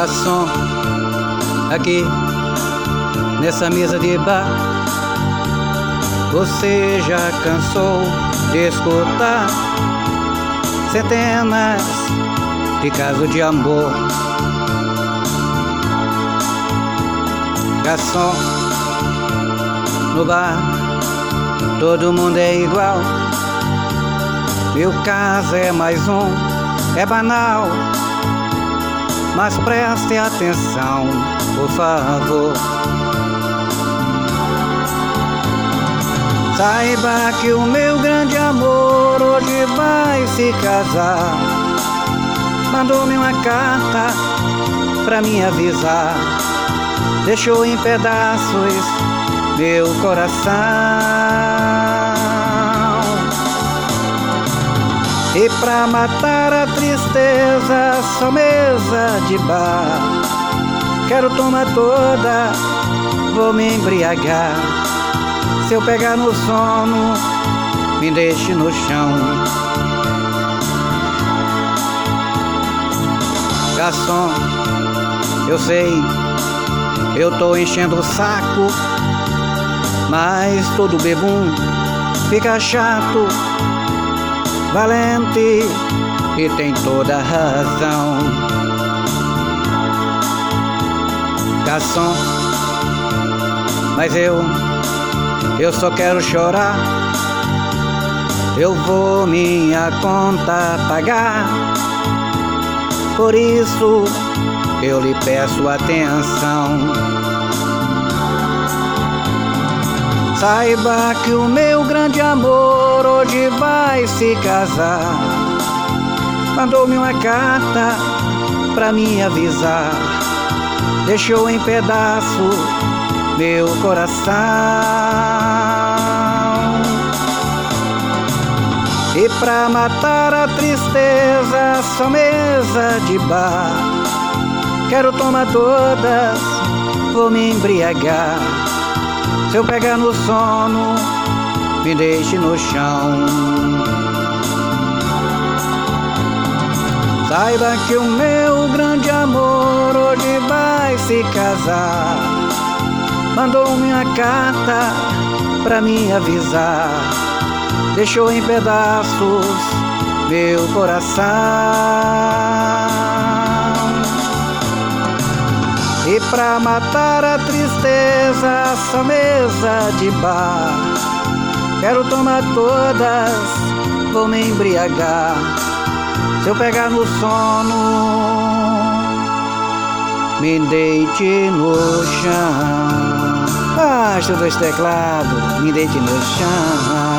Garçom, aqui nessa mesa de bar, você já cansou de escutar centenas de casos de amor. Garçom, no bar todo mundo é igual. Meu caso é mais um, é banal, mas preste atenção, por favor. Saiba que o meu grande amor hoje vai se casar. Mandou-me uma carta pra me avisar, deixou em pedaços meu coração. E pra matar a tristeza, só mesa de bar. Quero tomar toda, vou me embriagar. Se eu pegar no sono, me deixe no chão. Garçom, eu sei, eu tô enchendo o saco, mas todo bebum fica chato. Valente e tem toda a razão. Garçom, mas eu só quero chorar. Eu vou minha conta pagar, por isso eu lhe peço atenção. Saiba que o meu grande amor hoje vai se casar. Mandou-me uma carta pra me avisar, deixou em pedaços meu coração. E pra matar a tristeza, só mesa de bar. Quero tomar todas, vou me embriagar. Se eu pegar no sono, me deixe no chão. Saiba que o meu grande amor hoje vai se casar. Mandou-me uma carta pra me avisar, deixou em pedaços meu coração. E pra matar a tristeza, só mesa de bar. Quero tomar todas, vou me embriagar. Se eu pegar no sono, me deite no chão. Baixo dos teclados, me deite no chão.